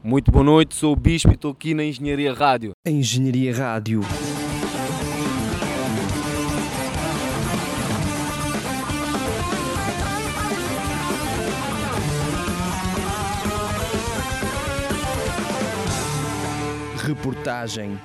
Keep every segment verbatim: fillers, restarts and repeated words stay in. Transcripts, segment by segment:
Muito boa noite, sou o Bispo e estou aqui na Engenharia Rádio. Engenharia Rádio. Reportagem.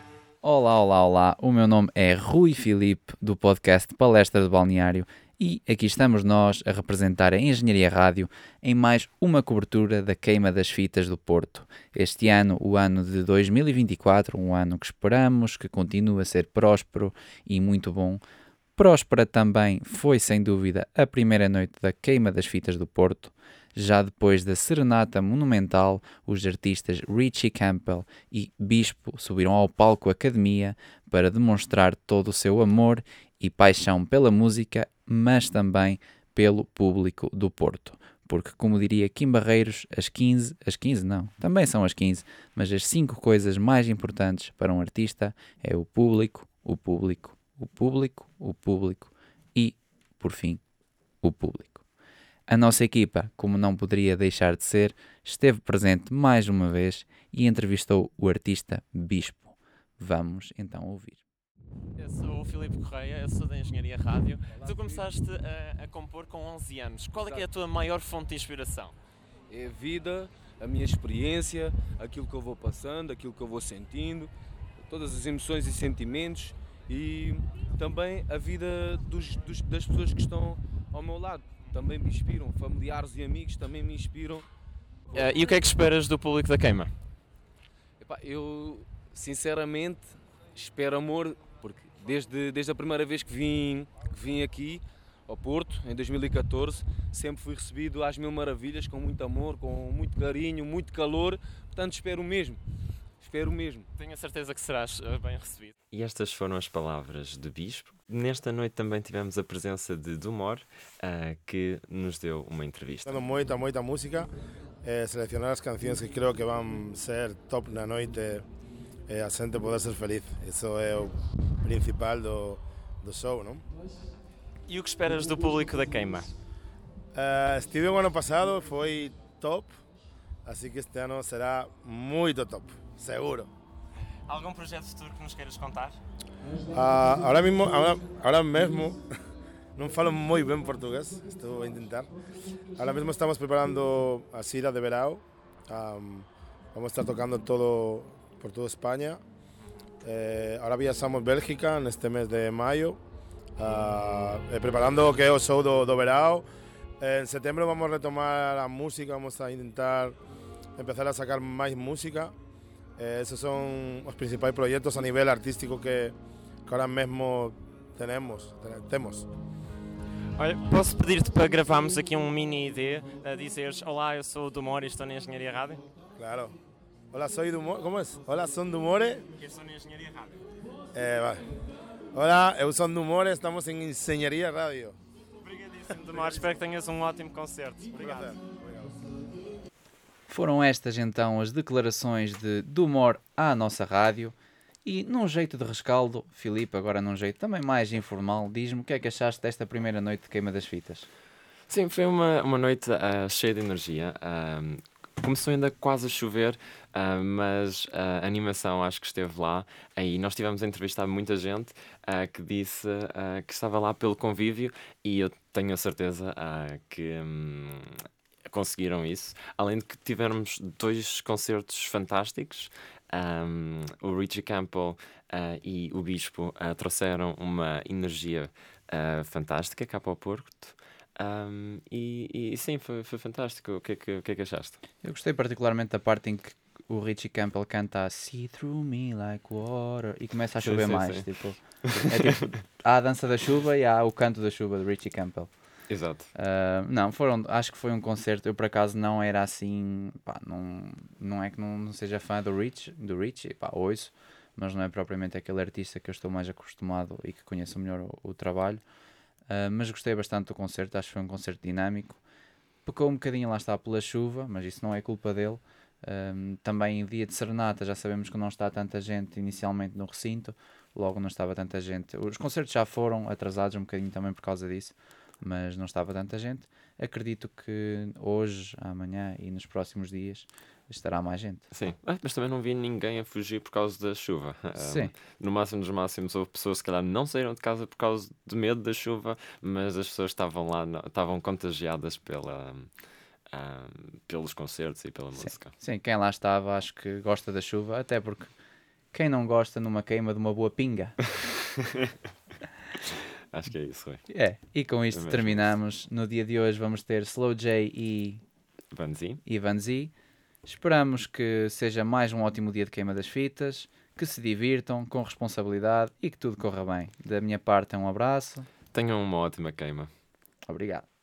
Olá, olá, olá. O meu nome é Rui Filipe, do podcast Palestra de Balneário, e aqui estamos nós a representar a Engenharia Rádio em mais uma cobertura da Queima das Fitas do Porto. Este ano, o ano de dois mil e vinte e quatro, um ano que esperamos que continue a ser próspero e muito bom. Próspera também foi, sem dúvida, a primeira noite da Queima das Fitas do Porto. Já depois da serenata monumental, os artistas Richie Campbell e Bispo subiram ao palco Academia para demonstrar todo o seu amor e paixão pela música, mas também pelo público do Porto. Porque, como diria Kim Barreiros, as quinze, as quinze não, também são as quinze, mas as cinco coisas mais importantes para um artista é o público, o público, o público, o público e, por fim, o público. A nossa equipa, como não poderia deixar de ser, esteve presente mais uma vez e entrevistou o artista Bispo. Vamos então ouvir. Eu sou o Filipe Correia, eu sou da Engenharia Rádio. Olá, tu começaste a, a compor com onze anos. Qual é, que é a tua maior fonte de inspiração? É a vida, a minha experiência, aquilo que eu vou passando, aquilo que eu vou sentindo, todas as emoções e sentimentos e também a vida dos, dos, das pessoas que estão ao meu lado. Também me inspiram, familiares e amigos também me inspiram. Uh, e o que é que esperas do público da Queima? Epá, eu, sinceramente, espero amor, porque desde, desde a primeira vez que vim, que vim aqui ao Porto, em dois mil e catorze, sempre fui recebido às mil maravilhas, com muito amor, com muito carinho, muito calor, portanto espero o mesmo. Espero mesmo. Tenho a certeza que serás uh, bem recebido. E estas foram as palavras de Bispo. Nesta noite também tivemos a presença de Dumor, uh, que nos deu uma entrevista. Tengo muita, muita música, eh, selecionar as canções que creo que vão ser top na noite, eh, a gente poder ser feliz. Isso é o principal do, do show, não? E o que esperas do público da Queima? Uh, estive o ano passado, foi top, assim que este ano será muito top. Seguro. Algum projeto futuro que nos queiras contar? Uh, ahora mismo, ahora, ahora mesmo, não falo muito bem português, estou a tentar. Ahora mismo estamos preparando a gira de verão. Um, vamos estar tocando todo, por toda España. Eh, ahora viajamos a Bélgica neste mês de maio, uh, preparando o que é o show do, do verão. Eh, en setembro vamos a retomar a música, vamos a intentar empezar a sacar mais música. Eh, esos son os principais proyectos a nivel artístico que, que ahora mesmo tenemos. temos. Olha, posso pedir-te para gravarmos aqui um mini I D a dizeres: olá, eu sou o Dumor e estou na Engenharia Rádio? Claro. Hola, soy Dumor. ¿Cómo es? Hola, son Dumore. Eu sou na Engenharia Rádio. Eh, vale. Hola, eu sou Dumore, estamos em Engenharia Rádio. Obrigadíssimo, Dumor. Espero que tenhas um ótimo concerto. Obrigado. Foram estas então as declarações de Dumor à nossa rádio e num jeito de rescaldo, Filipe, agora num jeito também mais informal, diz-me o que é que achaste desta primeira noite de Queima das Fitas? Sim, foi uma, uma noite uh, cheia de energia. Uh, começou ainda quase a chover, uh, mas a animação acho que esteve lá. E nós tivemos a entrevistar muita gente uh, que disse uh, que estava lá pelo convívio e eu tenho a certeza uh, que... Um, conseguiram isso, além de que tivemos dois concertos fantásticos. Um, o Richie Campbell uh, e o Bispo uh, trouxeram uma energia uh, fantástica cá para o Porto. Um, e, e sim, foi, foi fantástico. O que, é que, o que é que achaste? Eu gostei particularmente da parte em que o Richie Campbell canta See Through Me Like Water e começa a chover sim, sim, mais. Sim. Tipo, é tipo, há a dança da chuva e há o canto da chuva de Richie Campbell. Exato. Uh, não, foram, acho que foi um concerto. Eu por acaso não era assim, pá, não, não é que não, não seja fã do Rich, do Richie, pá, ouço, mas não é propriamente aquele artista que eu estou mais acostumado e que conheço melhor o, o trabalho. Uh, mas gostei bastante do concerto, acho que foi um concerto dinâmico. Pecou um bocadinho, lá está, pela chuva, mas isso não é culpa dele. Um, também em dia de serenata já sabemos que não está tanta gente inicialmente no recinto, logo não estava tanta gente. Os concertos já foram atrasados um bocadinho também por causa disso. mas não estava tanta gente. Acredito que hoje, amanhã e nos próximos dias estará mais gente. Sim, ah, mas também não vi ninguém a fugir por causa da chuva. Um, Sim. No máximo dos máximos, houve pessoas que se calhar não saíram de casa por causa de medo da chuva, mas as pessoas estavam lá, não- estavam contagiadas pela, um, pelos concertos e pela música. Sim, quem lá estava acho que gosta da chuva, até porque quem não gosta numa queima de uma boa pinga? Acho que é isso, Rui. É, e com isto mesmo terminamos. No dia de hoje vamos ter Slow J e Vanzi, Ivan Z. Esperamos que seja mais um ótimo dia de queima das fitas, que se divirtam com responsabilidade e que tudo corra bem. Da minha parte, um abraço. tenham uma ótima queima. Obrigado.